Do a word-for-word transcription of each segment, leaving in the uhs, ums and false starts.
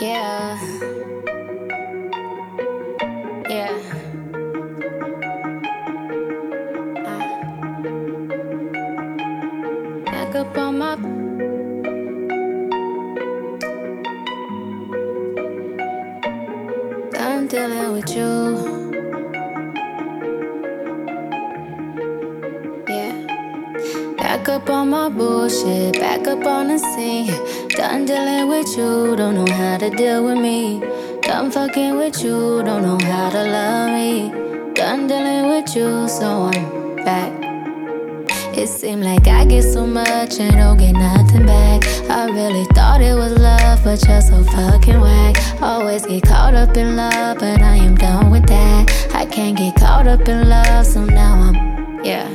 Yeah, yeah. I back up on my. Done dealing with you. Yeah. Back up on my bullshit, back up on the scene. Done dealing with you, don't know how to deal with me. Done fucking with you, don't know how to love me. Done dealing with you, so I'm back. It seemed like I get so much and don't get nothing back. I really thought it was love, but you're so fucking whack. Always get caught up in love, but I am done with that. I can't get caught up in love, so now I'm, yeah.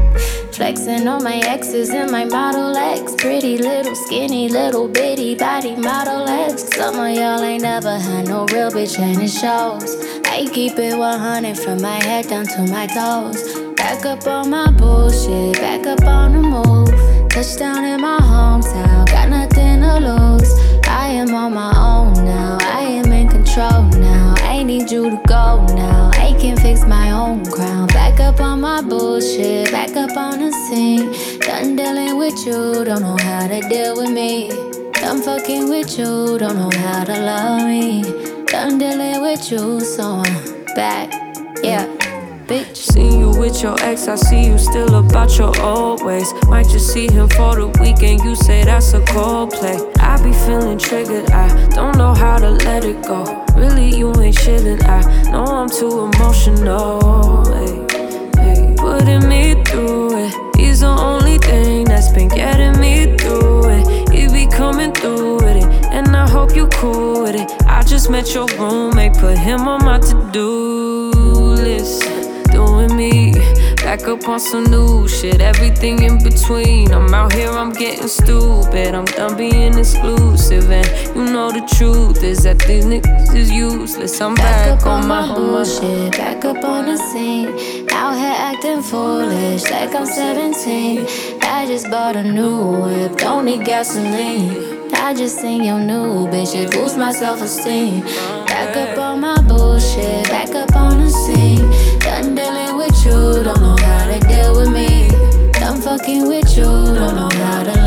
Flexing on my exes and my Model X. Pretty little skinny little bitty body Model X. Some of y'all ain't never had no real bitch and it shows. I keep it one hundred from my head down to my toes. Back up on my bullshit, back up on the move. Touchdown in my hometown, got nothing to lose. I am on my own now, I am in control now. I need you to go now, I can fix my own crown. Back up on my bullshit, back up on the scene. Done dealing with you, don't know how to deal with me. Done fucking with you, don't know how to love me. Done dealing with you, so I'm back, yeah. Bitch. Seen you with your ex, I see you still about your old ways. Might just see him for the weekend, you say that's a cold play. I be feeling triggered, I don't know how to let it go. Really, you ain't chillin', I know I'm too emotional. Hey, hey. Putting me through it, he's the only thing that's been getting me through it. He be coming through with it, and I hope you cool with it. I just met your roommate, put him on my to-do list. Doing me, back up on some new shit, everything in between. I'm out here, I'm getting stupid, I'm done being exclusive. And you know the truth is that these niggas is useless. I'm back, back up on, on my, my bullshit, back up on the scene. Out here acting foolish like I'm seventeen. I just bought a new whip, don't need gasoline. I just seen your new bitch, it boosts my self-esteem. Back up on my bullshit, back up on the scene. Done dealing with you, don't know how to deal with me. Done fucking with you, don't know how to